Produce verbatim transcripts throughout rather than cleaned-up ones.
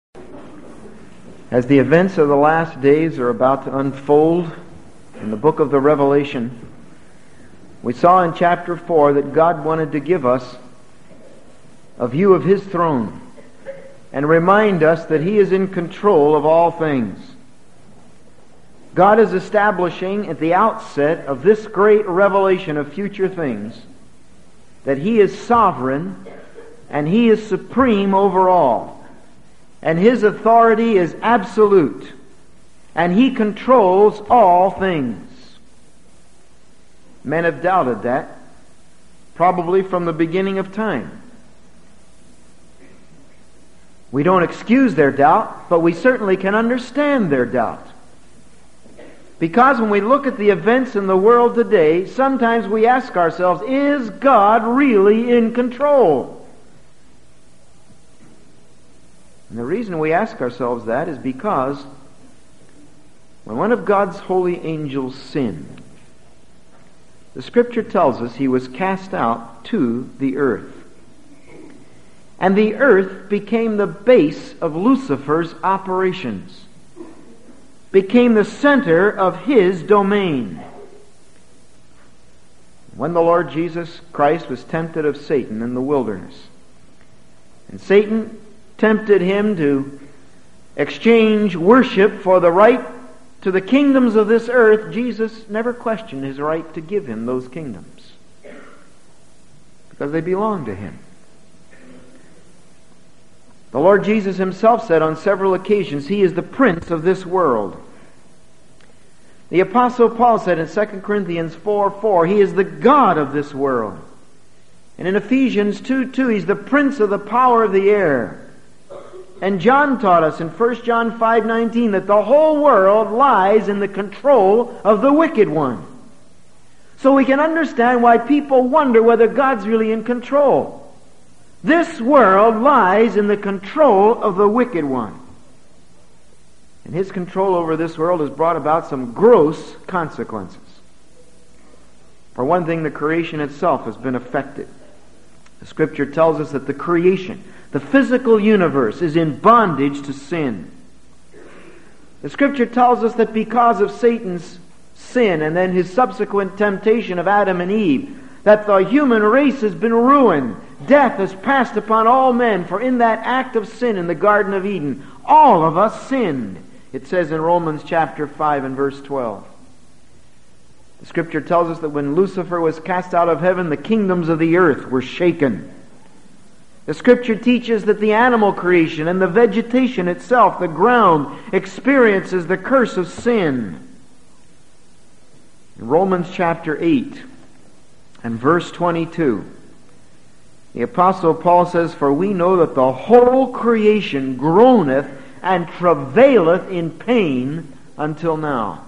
As the events of the last days are about to unfold in the book of the Revelation, we saw in chapter four that God wanted to give us a view of His throne and remind us that He is in control of all things. God is establishing at the outset of this great revelation of future things that He is sovereign and He is supreme over all. And His authority is absolute. And He controls all things. Men have doubted that, probably from the beginning of time. We don't excuse their doubt, but we certainly can understand their doubt. Because when we look at the events in the world today, sometimes we ask ourselves, is God really in control? And the reason we ask ourselves that is because when one of God's holy angels sinned, the Scripture tells us he was cast out to the earth. And the earth became the base of Lucifer's operations, became the center of his domain. When the Lord Jesus Christ was tempted of Satan in the wilderness, and Satan tempted him to exchange worship for the right to the kingdoms of this earth, Jesus never questioned his right to give him those kingdoms, because they belong to him. The Lord Jesus Himself said on several occasions, He is the prince of this world. The Apostle Paul said in Second Corinthians four four, He is the God of this world. And in Ephesians two two, He's the prince of the power of the air. And John taught us in First John five nineteen that the whole world lies in the control of the wicked one. So we can understand why people wonder whether God's really in control. This world lies in the control of the wicked one. And his control over this world has brought about some gross consequences. For one thing, the creation itself has been affected. The Scripture tells us that the creation, the physical universe, is in bondage to sin. The Scripture tells us that because of Satan's sin and then his subsequent temptation of Adam and Eve, that the human race has been ruined. Death has passed upon all men, for in that act of sin in the Garden of Eden, all of us sinned. It says in Romans chapter five and verse twelve. The Scripture tells us that when Lucifer was cast out of heaven, the kingdoms of the earth were shaken. The Scripture teaches that the animal creation and the vegetation itself, the ground, experiences the curse of sin. In Romans chapter eight and verse twenty-two, the Apostle Paul says, For we know that the whole creation groaneth and travaileth in pain until now.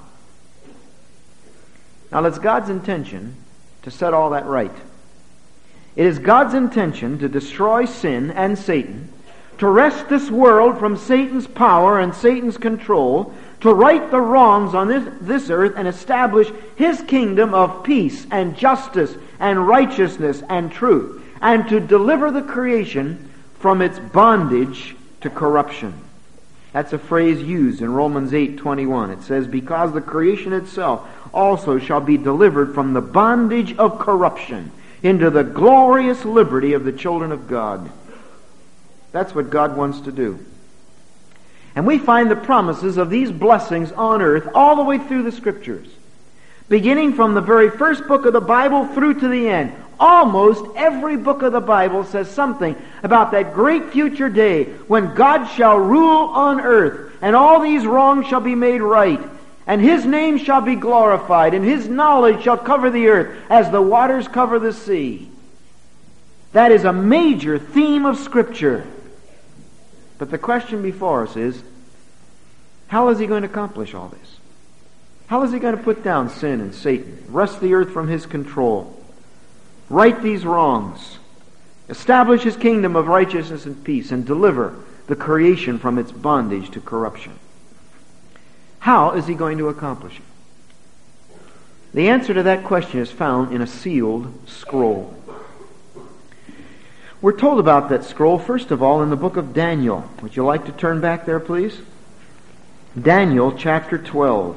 Now it's God's intention to set all that right. It is God's intention to destroy sin and Satan, to wrest this world from Satan's power and Satan's control, to right the wrongs on this, this earth and establish His kingdom of peace and justice and righteousness and truth, and to deliver the creation from its bondage to corruption. That's a phrase used in Romans eight twenty-one. It says, Because the creation itself also shall be delivered from the bondage of corruption into the glorious liberty of the children of God. That's what God wants to do. And we find the promises of these blessings on earth all the way through the Scriptures. Beginning from the very first book of the Bible through to the end. Almost every book of the Bible says something about that great future day when God shall rule on earth and all these wrongs shall be made right, and His name shall be glorified, and His knowledge shall cover the earth as the waters cover the sea. That is a major theme of Scripture. But the question before us is, how is He going to accomplish all this? How is He going to put down sin and Satan, wrest the earth from His control, right these wrongs, establish His kingdom of righteousness and peace, and deliver the creation from its bondage to corruption? How is He going to accomplish it? The answer to that question is found in a sealed scroll. We're told about that scroll, first of all, in the book of Daniel. Would you like to turn back there, please? Daniel chapter twelve.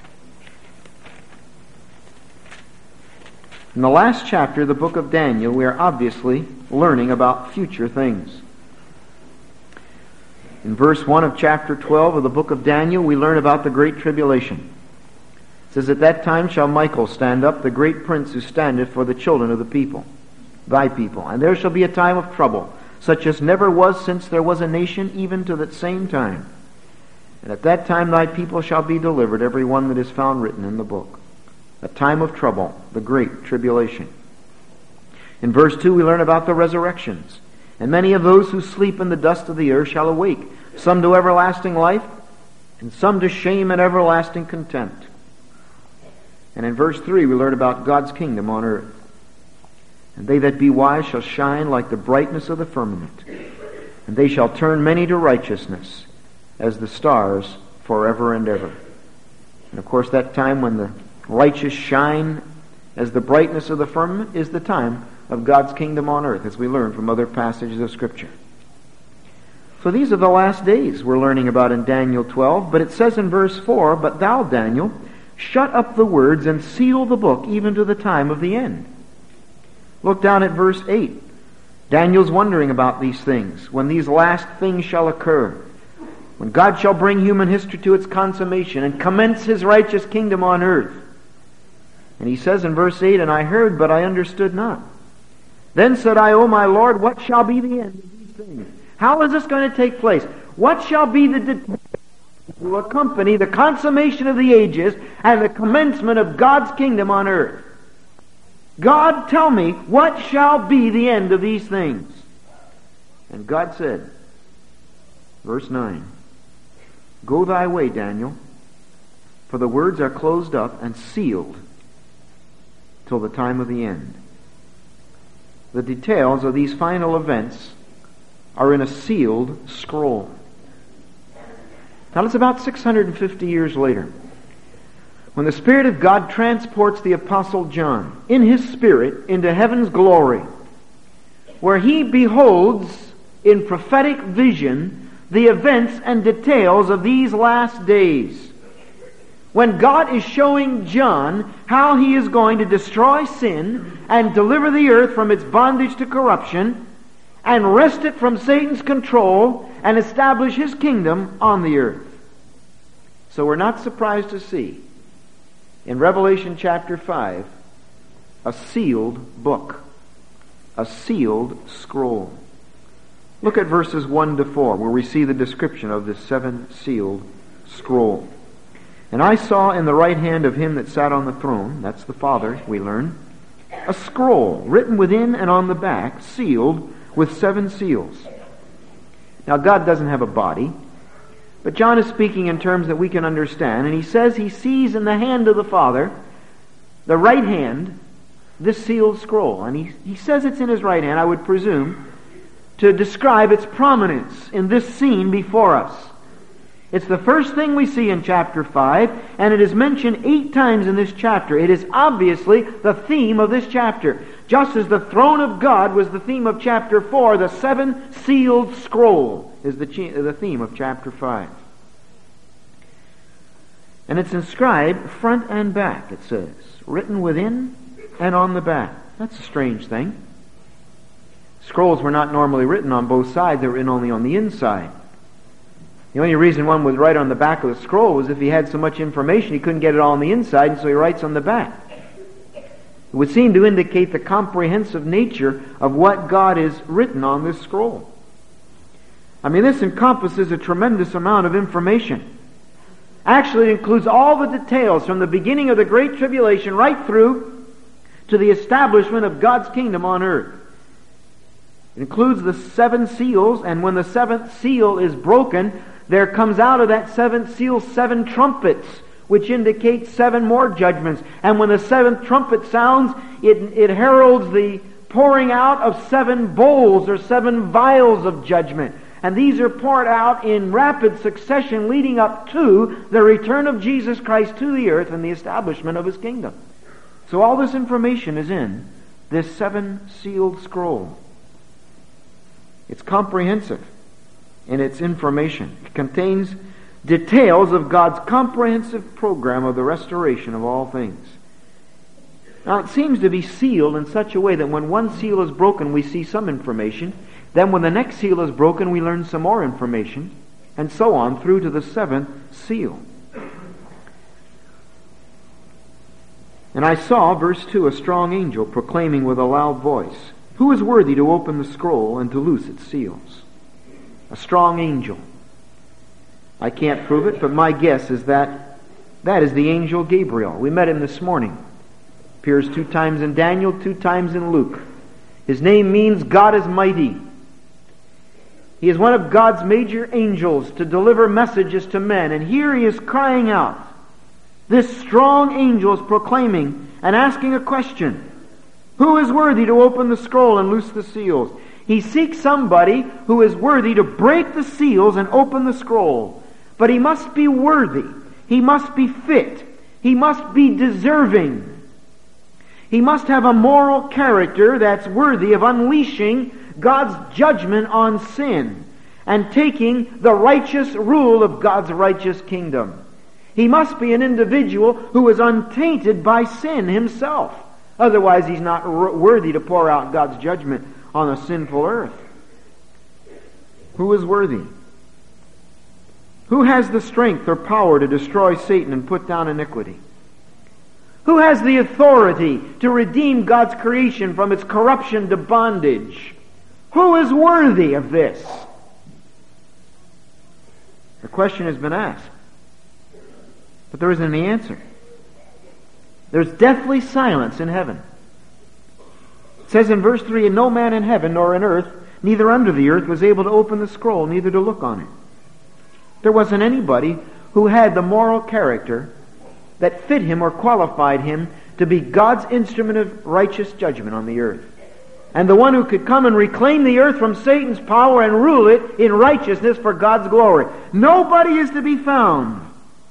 In the last chapter of the book of Daniel, we are obviously learning about future things. In verse one of chapter twelve of the book of Daniel, we learn about the great tribulation. It says, "At that time shall Michael stand up, the great prince who standeth for the children of the people, thy people. And there shall be a time of trouble, such as never was since there was a nation, even to that same time. And at that time thy people shall be delivered, every one that is found written in the book." A time of trouble, the great tribulation. In verse two we learn about the resurrections. "And many of those who sleep in the dust of the earth shall awake, some to everlasting life, and some to shame and everlasting contempt." And in verse three we learn about God's kingdom on earth. "And they that be wise shall shine like the brightness of the firmament, and they shall turn many to righteousness, as the stars forever and ever." And of course that time when the righteous shine as the brightness of the firmament is the time of God's kingdom on earth, as we learn from other passages of Scripture. So these are the last days we're learning about in Daniel twelve, but it says in verse four, "But thou, Daniel, shut up the words and seal the book even to the time of the end." Look down at verse eight. Daniel's wondering about these things, when these last things shall occur, when God shall bring human history to its consummation and commence His righteous kingdom on earth. And he says in verse eight, "And I heard, but I understood not. Then said I, O my Lord, what shall be the end of these things? How is this going to take place? What shall be the details to accompany the consummation of the ages and the commencement of God's kingdom on earth? God, tell me, what shall be the end of these things?" And God said, verse nine, "Go thy way, Daniel, for the words are closed up and sealed till the time of the end." The details of these final events are in a sealed scroll. Now it's about six hundred fifty years later, when the Spirit of God transports the Apostle John in his spirit into heaven's glory, where he beholds in prophetic vision the events and details of these last days. When God is showing John how he is going to destroy sin and deliver the earth from its bondage to corruption and wrest it from Satan's control and establish his kingdom on the earth. So we're not surprised to see in Revelation chapter five a sealed book, a sealed scroll. Look at verses one to four, where we see the description of this seven-sealed scroll. "And I saw in the right hand of him that sat on the throne," that's the Father, we learn, "a scroll written within and on the back, sealed with seven seals." Now God doesn't have a body, but John is speaking in terms that we can understand, and he says he sees in the hand of the Father, the right hand, this sealed scroll. And he, he says it's in his right hand, I would presume, to describe its prominence in this scene before us. It's the first thing we see in chapter five, and it is mentioned eight times in this chapter. It is obviously the theme of this chapter. Just as the throne of God was the theme of chapter four, the seven-sealed scroll is the, the theme of chapter five. And it's inscribed front and back, it says, written within and on the back. That's a strange thing. Scrolls were not normally written on both sides, they were written only on the inside. The only reason one would write on the back of the scroll was if he had so much information he couldn't get it all on the inside, and so he writes on the back. It would seem to indicate the comprehensive nature of what God is written on this scroll. I mean, this encompasses a tremendous amount of information. Actually, it includes all the details from the beginning of the Great Tribulation right through to the establishment of God's kingdom on earth. It includes the seven seals, and when the seventh seal is broken, there comes out of that seventh seal seven trumpets, which indicate seven more judgments. And when the seventh trumpet sounds, it, it heralds the pouring out of seven bowls or seven vials of judgment. And these are poured out in rapid succession leading up to the return of Jesus Christ to the earth and the establishment of His kingdom. So all this information is in this seven-sealed scroll. It's comprehensive in its information. It contains details of God's comprehensive program of the restoration of all things. Now, it seems to be sealed in such a way that when one seal is broken, we see some information. Then when the next seal is broken, we learn some more information. And so on through to the seventh seal. And I saw, verse two, a strong angel proclaiming with a loud voice, "Who is worthy to open the scroll and to loose its seals?" A strong angel. I can't prove it, but my guess is that that is the angel Gabriel. We met him this morning. Appears two times in Daniel, two times in Luke. His name means God is mighty. He is one of God's major angels to deliver messages to men. And here he is crying out. This strong angel is proclaiming and asking a question. Who is worthy to open the scroll and loose the seals? He seeks somebody who is worthy to break the seals and open the scroll. But he must be worthy. He must be fit. He must be deserving. He must have a moral character that's worthy of unleashing God's judgment on sin and taking the righteous rule of God's righteous kingdom. He must be an individual who is untainted by sin himself. Otherwise, he's not worthy to pour out God's judgment on a sinful earth. Who is worthy? Who has the strength or power to destroy Satan and put down iniquity? Who has the authority to redeem God's creation from its corruption to bondage? Who is worthy of this? The question has been asked, but there isn't any answer. There's deathly silence in heaven. It says in verse three, "And no man in heaven nor in earth, neither under the earth, was able to open the scroll, neither to look on it." There wasn't anybody who had the moral character that fit him or qualified him to be God's instrument of righteous judgment on the earth. And the one who could come and reclaim the earth from Satan's power and rule it in righteousness for God's glory. Nobody is to be found.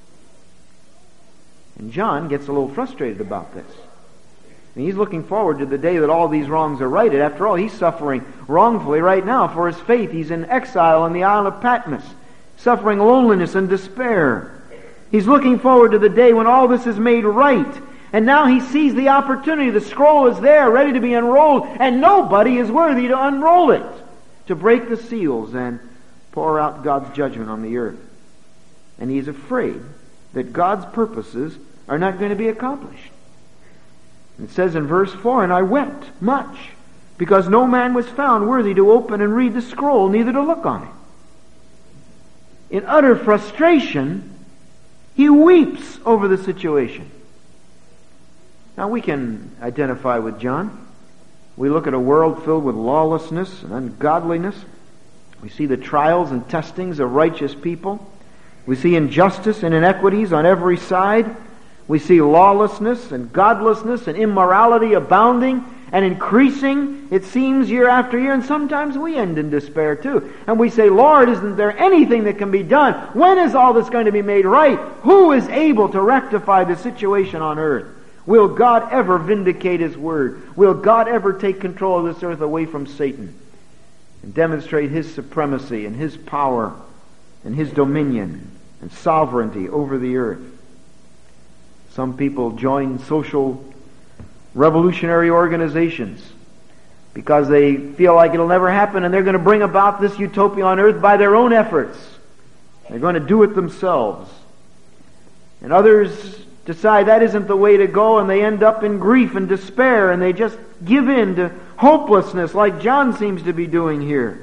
And John gets a little frustrated about this. And he's looking forward to the day that all these wrongs are righted. After all, he's suffering wrongfully right now for his faith. He's in exile on the Isle of Patmos, suffering loneliness and despair. He's looking forward to the day when all this is made right. And now he sees the opportunity. The scroll is there, ready to be unrolled, and nobody is worthy to unroll it, to break the seals and pour out God's judgment on the earth. And he's afraid that God's purposes are not going to be accomplished. It says in verse four, "And I wept much, because no man was found worthy to open and read the scroll, neither to look on it." In utter frustration, he weeps over the situation. Now we can identify with John. We look at a world filled with lawlessness and ungodliness. We see the trials and testings of righteous people. We see injustice and inequities on every side. We see lawlessness and godlessness and immorality abounding and increasing, it seems, year after year. And sometimes we end in despair too. And we say, "Lord, isn't there anything that can be done? When is all this going to be made right? Who is able to rectify the situation on earth? Will God ever vindicate His word? Will God ever take control of this earth away from Satan and demonstrate His supremacy and His power and His dominion and sovereignty over the earth?" Some people join social revolutionary organizations because they feel like it'll never happen and they're going to bring about this utopia on earth by their own efforts. They're going to do it themselves. And others decide that isn't the way to go, and they end up in grief and despair, and they just give in to hopelessness like John seems to be doing here.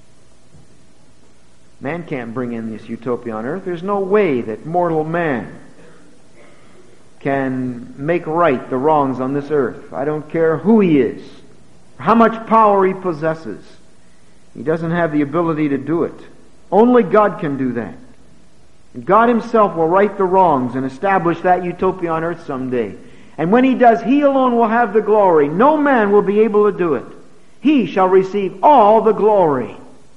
Man can't bring in this utopia on earth. There's no way that mortal man can make right the wrongs on this earth. I don't care who he is, or how much power he possesses. He doesn't have the ability to do it. Only God can do that. And God Himself will right the wrongs and establish that utopia on earth someday. And when He does, He alone will have the glory. No man will be able to do it. He shall receive all the glory.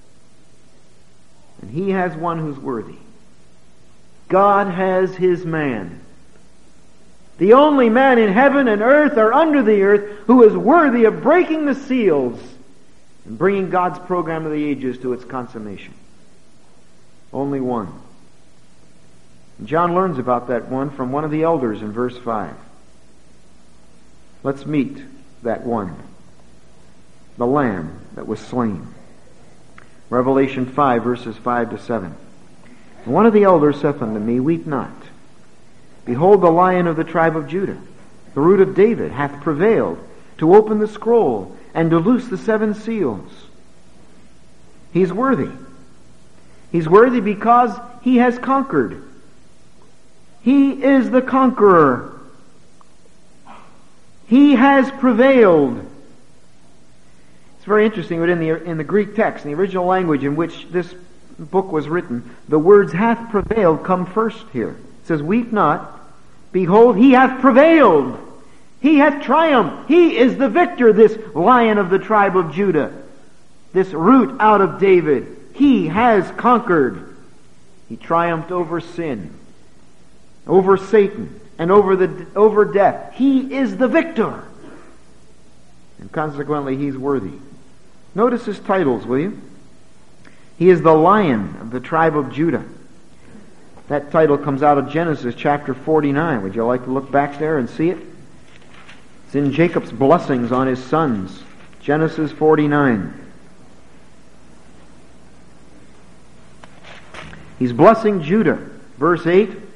And He has one who's worthy. God has His man. The only man in heaven and earth or under the earth who is worthy of breaking the seals and bringing God's program of the ages to its consummation. Only one. And John learns about that one from one of the elders in verse five. Let's meet that one, the Lamb that was slain. Revelation five, verses five to seven. And one of the elders saith unto me, Weep not. Behold, the Lion of the tribe of Judah, the root of David, hath prevailed to open the scroll and to loose the seven seals. He's worthy. He's worthy because he has conquered. He is the conqueror. He has prevailed. It's very interesting that in the, in the Greek text, in the original language in which this book was written, the words hath prevailed come first here. It says, Weep not. Behold, he hath prevailed. He hath triumphed. He is the victor, this Lion of the tribe of Judah, this root out of David. He has conquered. He triumphed over sin, over Satan, and over the over death. He is the victor. And consequently, he's worthy. Notice his titles, will you? He is the Lion of the tribe of Judah. That title comes out of Genesis chapter forty-nine. Would you like to look back there and see it? It's in Jacob's blessings on his sons. Genesis forty-nine. He's blessing Judah. Verse eight. It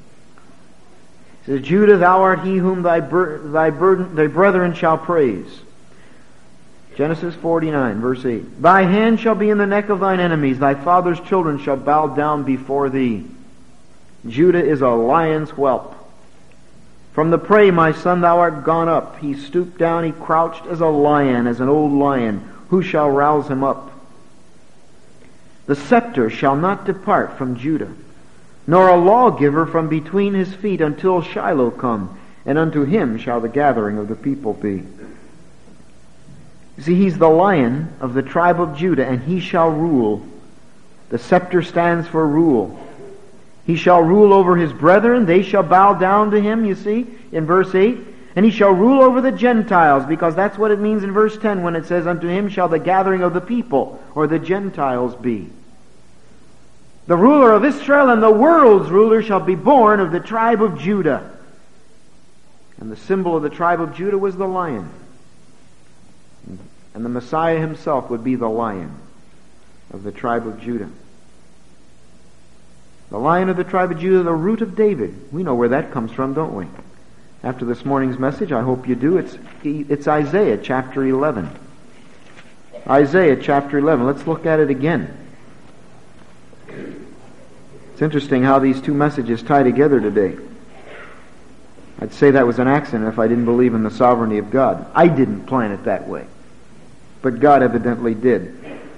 says, Judah, thou art he whom thy, bur- thy, burden, thy brethren shall praise. Genesis forty-nine, verse eight. Thy hand shall be in the neck of thine enemies. Thy father's children shall bow down before thee. Judah is a lion's whelp. From the prey, my son, thou art gone up. He stooped down, he crouched as a lion, as an old lion. Who shall rouse him up? The scepter shall not depart from Judah, nor a lawgiver from between his feet until Shiloh come, and unto him shall the gathering of the people be. You see, he's the Lion of the tribe of Judah, and he shall rule. The scepter stands for rule. He shall rule over his brethren. They shall bow down to him, you see, in verse eight. And he shall rule over the Gentiles, because that's what it means in verse ten when it says, Unto him shall the gathering of the people, or the Gentiles, be. The ruler of Israel and the world's ruler shall be born of the tribe of Judah. And the symbol of the tribe of Judah was the lion. And the Messiah himself would be the Lion of the tribe of Judah. The Lion of the tribe of Judah, the root of David. We know where that comes from, don't we? After this morning's message, I hope you do. It's, it's Isaiah chapter eleven. Isaiah chapter eleven. Let's look at it again. It's interesting how these two messages tie together today. I'd say that was an accident if I didn't believe in the sovereignty of God. I didn't plan it that way. But God evidently did.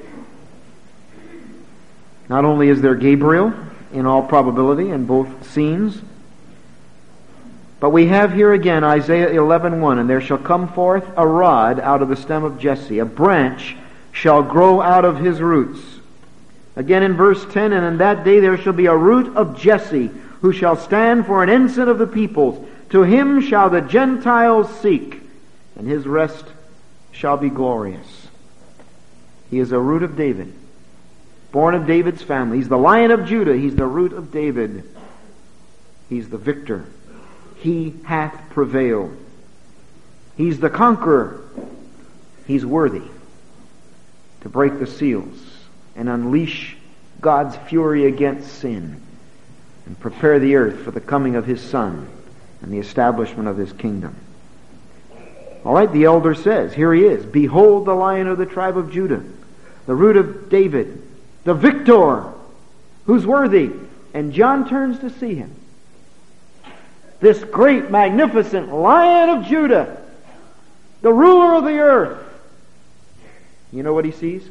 Not only is there Gabriel, in all probability, in both scenes, but we have here again Isaiah eleven one, and there shall come forth a rod out of the stem of Jesse, a branch shall grow out of his roots. Again in verse ten, and in that day there shall be a root of Jesse, who shall stand for an ensign of the peoples. To him shall the Gentiles seek, and his rest shall be glorious. He is a root of David, born of David's family. He's the Lion of Judah. He's the root of David. He's the victor. He hath prevailed. He's the conqueror. He's worthy to break the seals and unleash God's fury against sin and prepare the earth for the coming of his Son and the establishment of his kingdom. All right, the elder says, here he is. Behold the Lion of the tribe of Judah, the root of David, the victor, who's worthy. And John turns to see him. This great, magnificent Lion of Judah, the ruler of the earth. You know what he sees?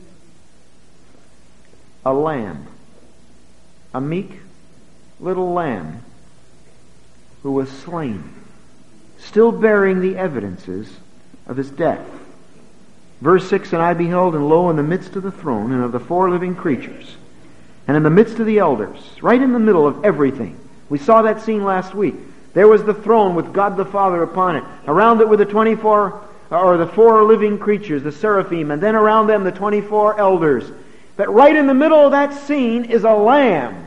A lamb. A meek little lamb who was slain, still bearing the evidences of his death. Verse six, and I beheld, and lo, in the midst of the throne, and of the four living creatures, and in the midst of the elders, right in the middle of everything. We saw that scene last week. There was the throne with God the Father upon it. Around it were the twenty-four or the four living creatures, the seraphim, and then around them the twenty-four elders. But right in the middle of that scene is a lamb,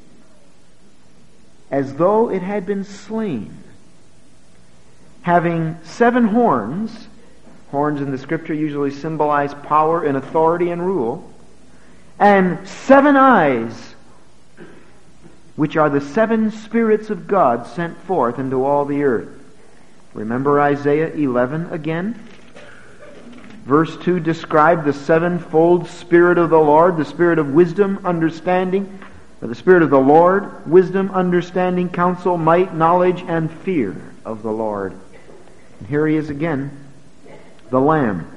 as though it had been slain, having seven horns. Horns in the Scripture usually symbolize power and authority and rule. And seven eyes, which are the seven spirits of God sent forth into all the earth. Remember Isaiah eleven again? Verse two described the sevenfold Spirit of the Lord, the Spirit of wisdom, understanding, or the Spirit of the Lord, wisdom, understanding, counsel, might, knowledge, and fear of the Lord. And here he is again, the Lamb.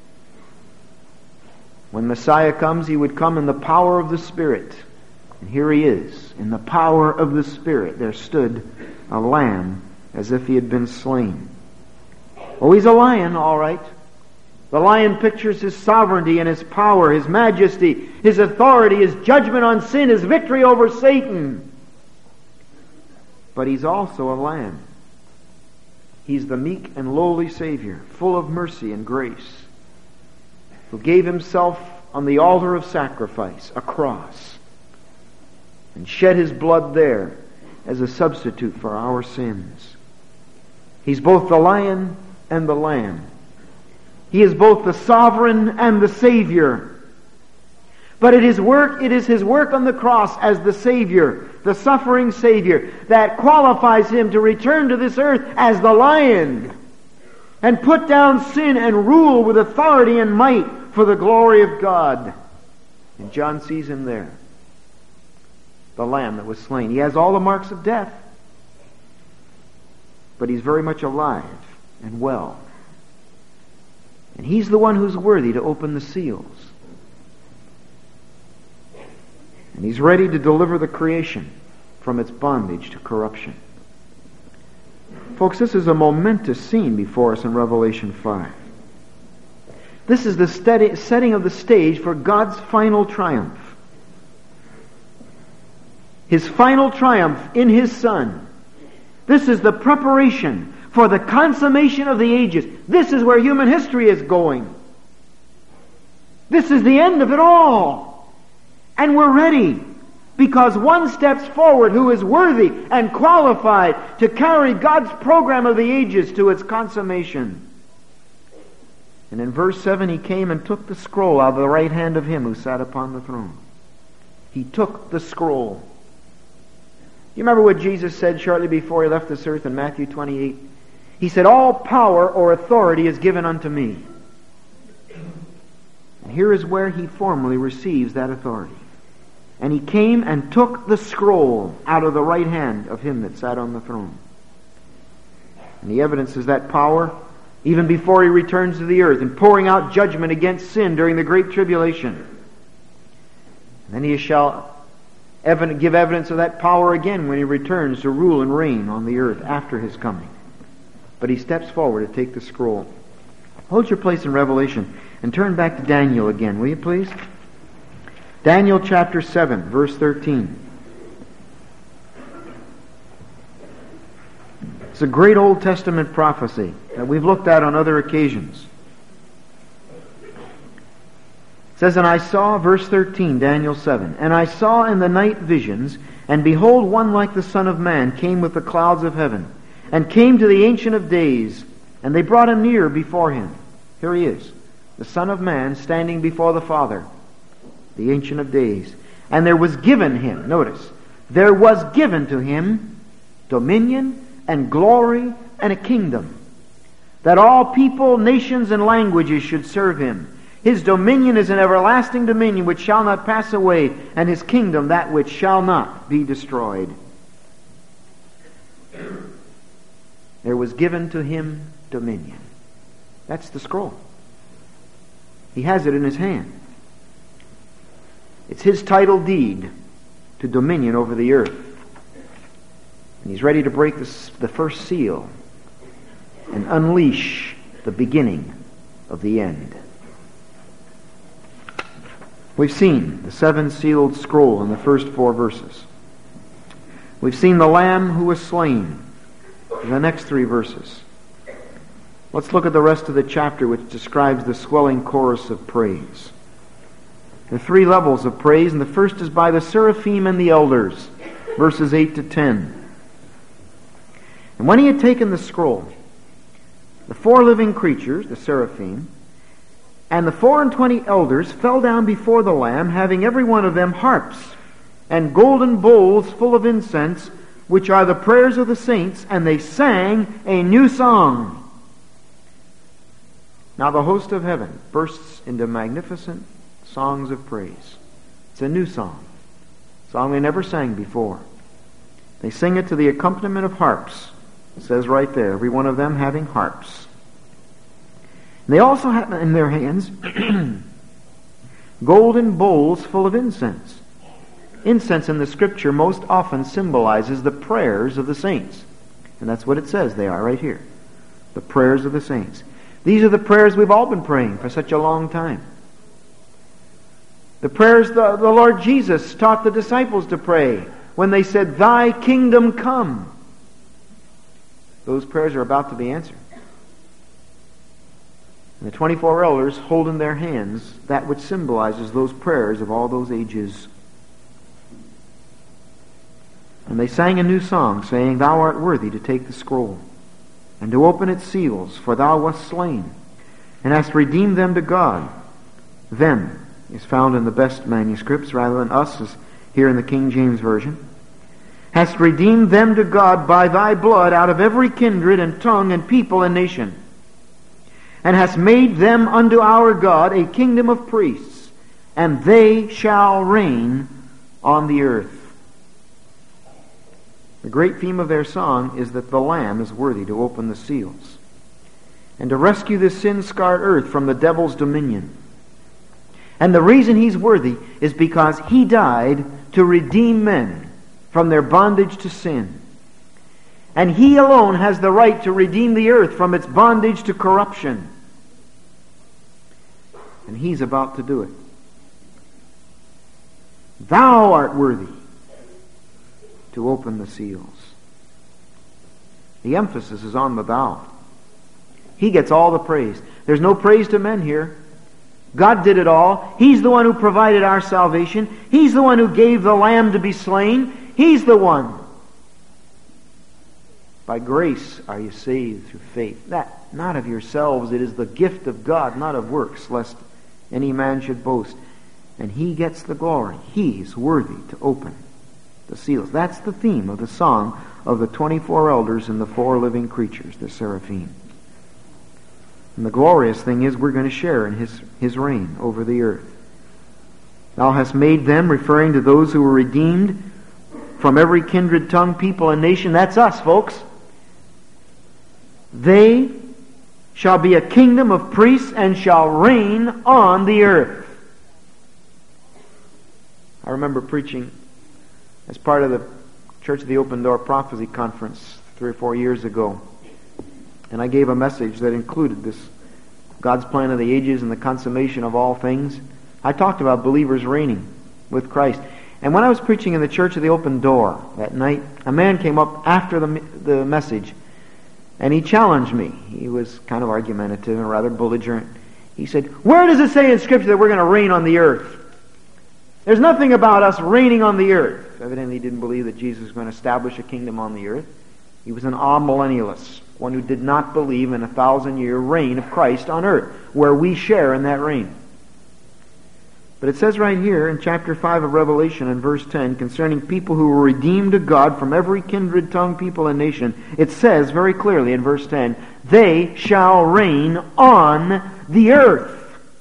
When Messiah comes, he would come in the power of the Spirit. And here he is, in the power of the Spirit. There stood a lamb as if he had been slain. Oh, he's a lion, all right. The lion pictures his sovereignty and his power, his majesty, his authority, his judgment on sin, his victory over Satan. But he's also a lamb. He's the meek and lowly Savior, full of mercy and grace, who gave himself on the altar of sacrifice, a cross, and shed his blood there as a substitute for our sins. He's both the lion and the lamb. He is both the sovereign and the Savior. But it is work, it is his work on the cross as the Savior, the suffering Savior, that qualifies him to return to this earth as the lion and put down sin and rule with authority and might for the glory of God. And John sees him there, the lamb that was slain. He has all the marks of death, but he's very much alive and well. And he's the one who's worthy to open the seals. And he's ready to deliver the creation from its bondage to corruption. Folks, this is a momentous scene before us in Revelation five. This is the steady, setting of the stage for God's final triumph. His final triumph in His Son. This is the preparation for the consummation of the ages. This is where human history is going. This is the end of it all. And we're ready, because one steps forward who is worthy and qualified to carry God's program of the ages to its consummation. And in verse seven, he came and took the scroll out of the right hand of him who sat upon the throne. He took the scroll. You remember what Jesus said shortly before he left this earth in Matthew twenty-eight? He said, "All power or authority is given unto me." And here is where he formally receives that authority. And he came and took the scroll out of the right hand of him that sat on the throne. And the evidence is that power, even before he returns to the earth and pouring out judgment against sin during the great tribulation. And then he shall give evidence of that power again when he returns to rule and reign on the earth after his coming. But he steps forward to take the scroll. Hold your place in Revelation and turn back to Daniel again, will you please? Daniel chapter seven, verse thirteen. It's a great Old Testament prophecy that we've looked at on other occasions. It says, "And I saw," verse thirteen, Daniel seven, "and I saw in the night visions, and behold, one like the Son of Man came with the clouds of heaven, and came to the Ancient of Days, and they brought him near before him." Here he is, the Son of Man standing before the Father, the Ancient of Days. "And there was given him," notice, "there was given to him dominion and glory and a kingdom, that all people, nations, and languages should serve him. His dominion is an everlasting dominion which shall not pass away, and his kingdom that which shall not be destroyed." There was given to him dominion. That's the scroll. He has it in his hand. It's his title deed to dominion over the earth. And he's ready to break the, the first seal and unleash the beginning of the end. We've seen the seven-sealed scroll in the first four verses. We've seen the Lamb who was slain in the next three verses. Let's look at the rest of the chapter, which describes the swelling chorus of praise. There are three levels of praise, and the first is by the seraphim and the elders, verses eight to ten. And when he had taken the scroll, the four living creatures, the seraphim, and the four and twenty elders fell down before the Lamb, having every one of them harps and golden bowls full of incense, which are the prayers of the saints, and they sang a new song. Now the host of heaven bursts into magnificent songs of praise. It's a new song, a song they never sang before. They sing it to the accompaniment of harps. It says right there, every one of them having harps. And they also have in their hands golden bowls full of incense. Incense in the Scripture most often symbolizes the prayers of the saints. And that's what it says they are right here. The prayers of the saints. These are the prayers we've all been praying for such a long time. The prayers the, the Lord Jesus taught the disciples to pray when they said, "Thy kingdom come." Those prayers are about to be answered. And the twenty-four elders hold in their hands that which symbolizes those prayers of all those ages. And they sang a new song, saying, "Thou art worthy to take the scroll, and to open its seals, for thou wast slain, and hast redeemed them to God." Them is found in the best manuscripts, rather than us, as here in the King James Version. "Hast redeemed them to God by thy blood out of every kindred and tongue and people and nation, and hast made them unto our God a kingdom of priests, and they shall reign on the earth." The great theme of their song is that the Lamb is worthy to open the seals and to rescue this sin-scarred earth from the devil's dominion. And the reason he's worthy is because he died to redeem men from their bondage to sin. And he alone has the right to redeem the earth from its bondage to corruption. And he's about to do it. Thou art worthy to open the seals. The emphasis is on the thou. He gets all the praise. There's no praise to men here. God did it all. He's the one who provided our salvation. He's the one who gave the Lamb to be slain. He's the one. By grace are you saved through faith. That not of yourselves. It is the gift of God, not of works, lest any man should boast. And he gets the glory. He's worthy to open the seals. That's the theme of the song of the twenty-four elders and the four living creatures, the seraphim. And the glorious thing is we're going to share in his, his reign over the earth. Thou hast made them, referring to those who were redeemed from every kindred, tongue, people, and nation. That's us, folks. They shall be a kingdom of priests and shall reign on the earth. I remember preaching as part of the Church of the Open Door Prophecy Conference three or four years ago. And I gave a message that included this God's plan of the ages and the consummation of all things. I talked about believers reigning with Christ. And when I was preaching in the Church of the Open Door that night, a man came up after the, the message and he challenged me. He was kind of argumentative and rather belligerent. He said, "Where does it say in Scripture that we're going to reign on the earth? There's nothing about us reigning on the earth." Evidently he didn't believe that Jesus was going to establish a kingdom on the earth. He was an amillennialist, one who did not believe in a thousand-year reign of Christ on earth, where we share in that reign. But it says right here in chapter five of Revelation in verse ten, concerning people who were redeemed to God from every kindred, tongue, people, and nation, it says very clearly in verse ten, they shall reign on the earth.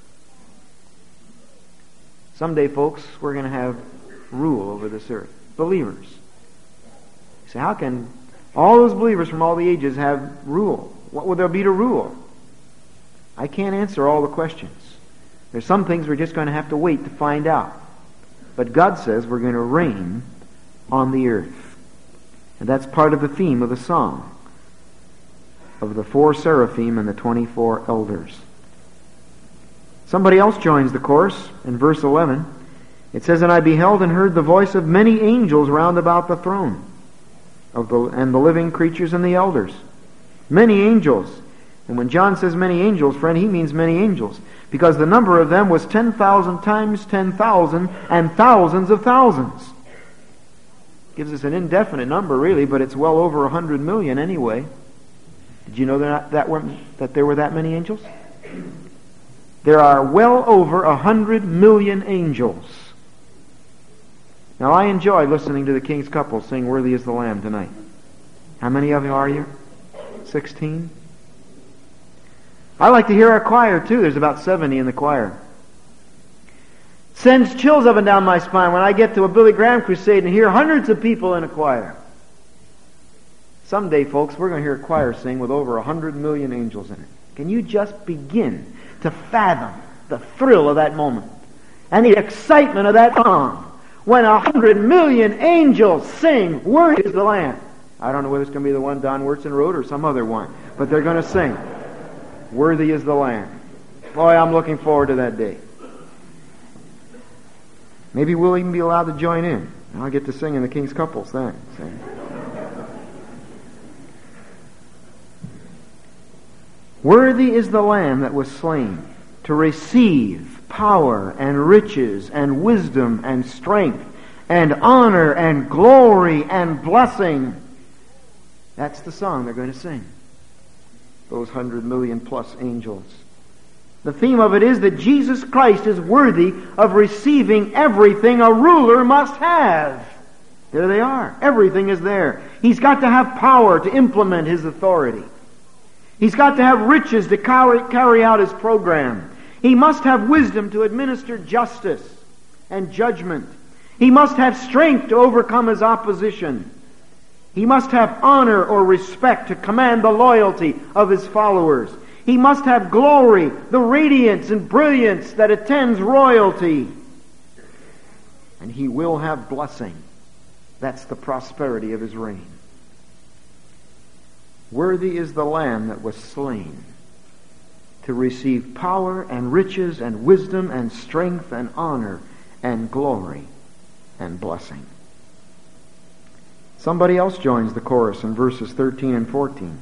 Someday, folks, we're going to have rule over this earth. Believers. You say, how can all those believers from all the ages have rule? What will there be to rule? I can't answer all the questions. There's some things we're just going to have to wait to find out. But God says we're going to reign on the earth. And that's part of the theme of the song of the four seraphim and the twenty-four elders. Somebody else joins the chorus in verse eleven. It says, "And I beheld and heard the voice of many angels round about the throne, of the, and the living creatures and the elders. Many angels, And when John says many angels, friend, he means many angels. Because the number of them was ten thousand times ten thousand and thousands of thousands. Gives us an indefinite number, really, but it's well over a hundred million anyway. Did you know that, that, were, that there were that many angels? There are well over a hundred million angels. Now, I enjoy listening to the King's Couple sing Worthy is the Lamb tonight. How many of you are you? Sixteen? I like to hear our choir, too. There's about seventy in the choir. Sends chills up and down my spine when I get to a Billy Graham crusade and hear hundreds of people in a choir. Someday, folks, we're going to hear a choir sing with over a hundred million angels in it. Can you just begin to fathom the thrill of that moment and the excitement of that song when a hundred million angels sing, Worthy is the Lamb? I don't know whether it's going to be the one Don Wurtzen wrote or some other one, but they're going to sing, Worthy is the Lamb. Boy, I'm looking forward to that day. Maybe we'll even be allowed to join in. And I'll get to sing in the King's Couples then. Sing. Worthy is the Lamb that was slain to receive power and riches and wisdom and strength and honor and glory and blessing. That's the song they're going to sing. Those hundred million plus angels. The theme of it is that Jesus Christ is worthy of receiving everything a ruler must have. There they are. Everything is there. He's got to have power to implement his authority. He's got to have riches to carry out his program. He must have wisdom to administer justice and judgment. He must have strength to overcome his opposition. He must have honor or respect to command the loyalty of his followers. He must have glory, the radiance and brilliance that attends royalty. And he will have blessing. That's the prosperity of his reign. Worthy is the Lamb that was slain to receive power and riches and wisdom and strength and honor and glory and blessing. Somebody else joins the chorus in verses thirteen and fourteen.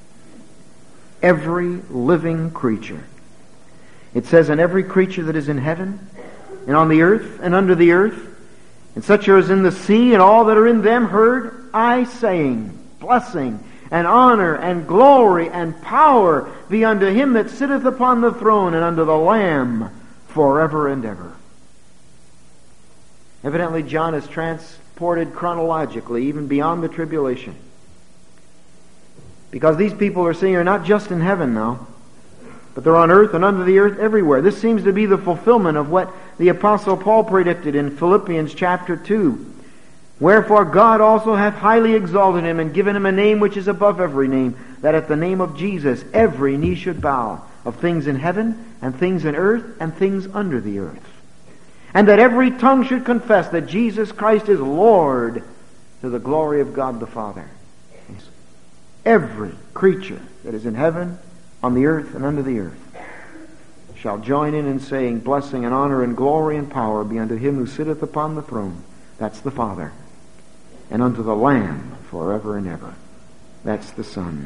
Every living creature. It says, and every creature that is in heaven and on the earth and under the earth, and such as in the sea and all that are in them, heard I saying, blessing and honor and glory and power be unto him that sitteth upon the throne and unto the Lamb forever and ever. Evidently, John is transported chronologically even beyond the tribulation. Because these people are saying are not just in heaven now, but they're on earth and under the earth everywhere. This seems to be the fulfillment of what the Apostle Paul predicted in Philippians chapter two. Wherefore God also hath highly exalted him and given him a name which is above every name, that at the name of Jesus every knee should bow, of things in heaven and things in earth and things under the earth. And that every tongue should confess that Jesus Christ is Lord, to the glory of God the Father. Every creature that is in heaven, on the earth, and under the earth shall join in in saying, blessing and honor and glory and power be unto him who sitteth upon the throne. That's the Father. And unto the Lamb forever and ever. That's the Son.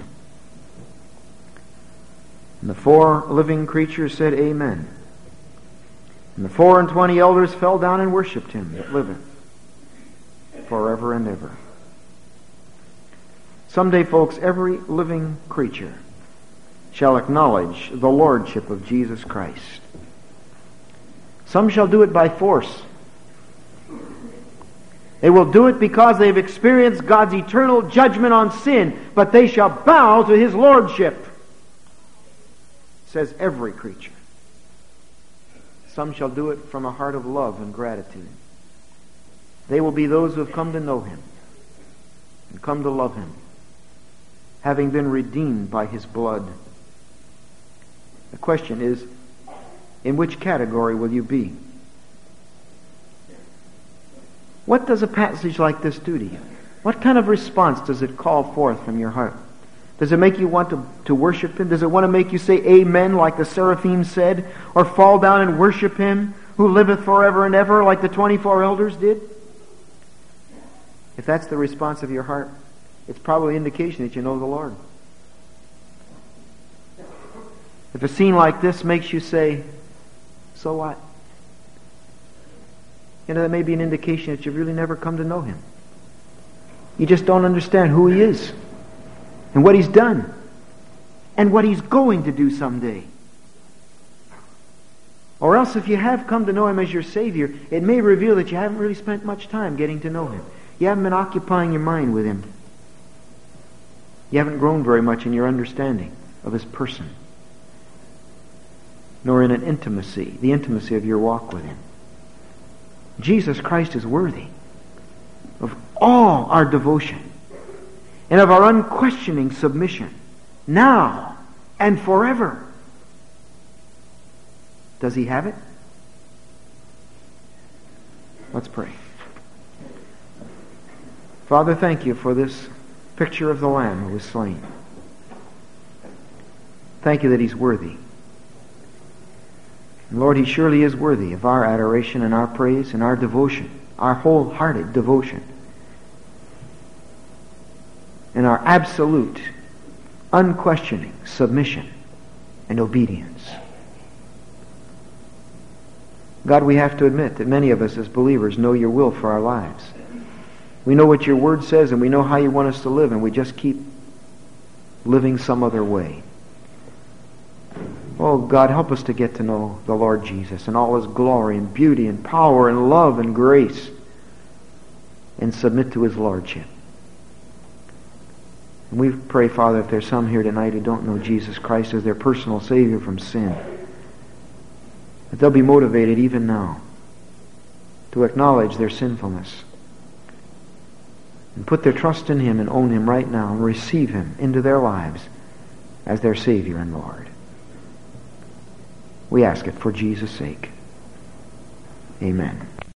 And the four living creatures said, Amen. And the four and twenty elders fell down and worshipped him that liveth forever and ever. Someday, folks, every living creature shall acknowledge the lordship of Jesus Christ. Some shall do it by force. They will do it because they've experienced God's eternal judgment on sin, but they shall bow to his lordship. It says every creature. Some shall do it from a heart of love and gratitude. They will be those who have come to know him and come to love him, having been redeemed by his blood. The question is, in which category will you be? What does a passage like this do to you? What kind of response does it call forth from your heart? Does it make you want to, to worship him? Does it want to make you say amen like the seraphim said? Or fall down and worship him who liveth forever and ever like the twenty-four elders did? If that's the response of your heart, it's probably an indication that you know the Lord. If a scene like this makes you say, so what? You know, that may be an indication that you've really never come to know Him. You just don't understand who He is and what He's done and what He's going to do someday. Or else if you have come to know Him as your Savior, it may reveal that you haven't really spent much time getting to know Him. You haven't been occupying your mind with Him. You haven't grown very much in your understanding of His person, nor in an intimacy, the intimacy of your walk with Him. Jesus Christ is worthy of all our devotion and of our unquestioning submission, now and forever. Does He have it? Let's pray. Father, thank You for this picture of the Lamb who was slain. Thank You that He's worthy. And Lord, He surely is worthy of our adoration and our praise and our devotion, our wholehearted devotion, and our absolute, unquestioning submission and obedience. God, we have to admit that many of us as believers know Your will for our lives. We know what Your Word says and we know how You want us to live, and we just keep living some other way. Oh God, help us to get to know the Lord Jesus and all His glory and beauty and power and love and grace, and submit to His Lordship. And we pray, Father, if there's some here tonight who don't know Jesus Christ as their personal Savior from sin, that they'll be motivated even now to acknowledge their sinfulness and put their trust in Him and own Him right now and receive Him into their lives as their Savior and Lord. We ask it for Jesus' sake. Amen.